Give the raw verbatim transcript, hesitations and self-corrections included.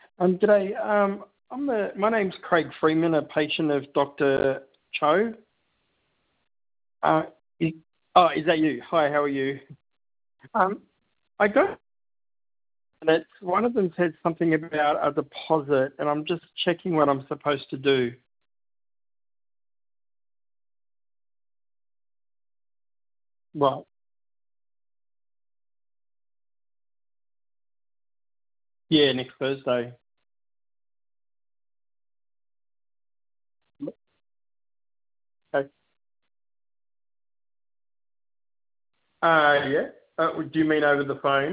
Um, G'day. Um, I'm the, my name's Craig Freeman, a patient of Doctor Cho. Uh, is, oh, is that you? Hi, how are you? Um, I got that one of them said something about a deposit, and I'm just checking what I'm supposed to do. Right. Yeah, next Thursday. Okay. Uh, yeah. Uh, do you mean over the phone?